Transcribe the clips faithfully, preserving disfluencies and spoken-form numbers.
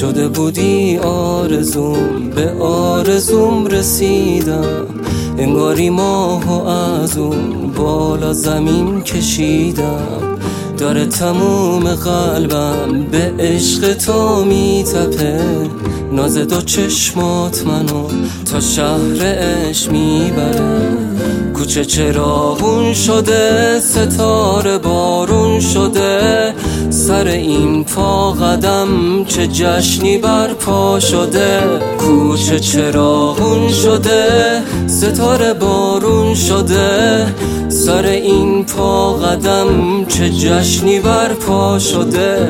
شده بودی آرزوم، به آرزوم رسیدم. انگاری ماهو از اون بالا زمین کشیدم. داره تموم قلبم به عشق تو میتپه. ناز دو چشمات منو تا شهر عشق میبره. کوچه چراغون شده، ستاره بارون شده. سر این پا قدم چه جشنی برپا شده. کوچه چراغون شده، ستاره بارون شده. سر این پا قدم چه جشنی برپا شده.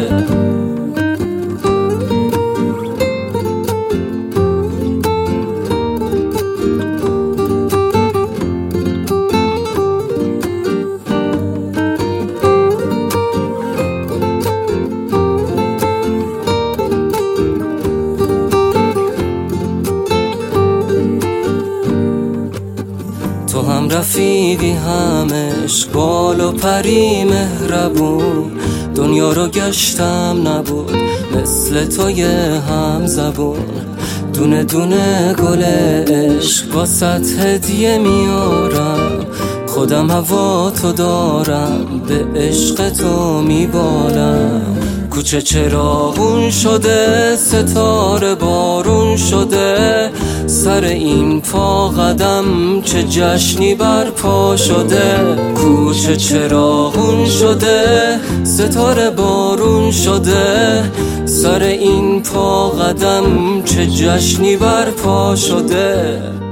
تو هم رفیقی هم عشق، بال و پری مهربون. دنیا رو گشتم نبود مثل توی هم زبون. دونه دونه گل عشق واسط هدیه میارم. خودم هوا تو دارم، به عشق تو میبالم. کوچه چراغون شده، ستاره بارون شده. سر این پا قدم چه جشنی برپا شده. کوچه چراغون شده، ستاره بارون شده. سر این پا قدم چه جشنی برپا شده.